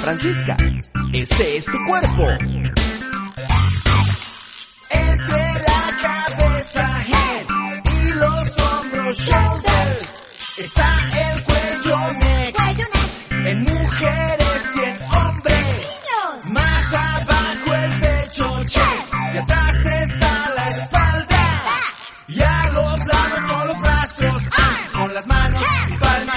Francisca, este es tu cuerpo. Entre la cabeza, head, y los hombros, shoulders, está el cuello, neck, en mujeres y en hombres. Más abajo el pecho, chest, y atrás está la espalda. Y a los lados son los brazos, con las manos y palmas.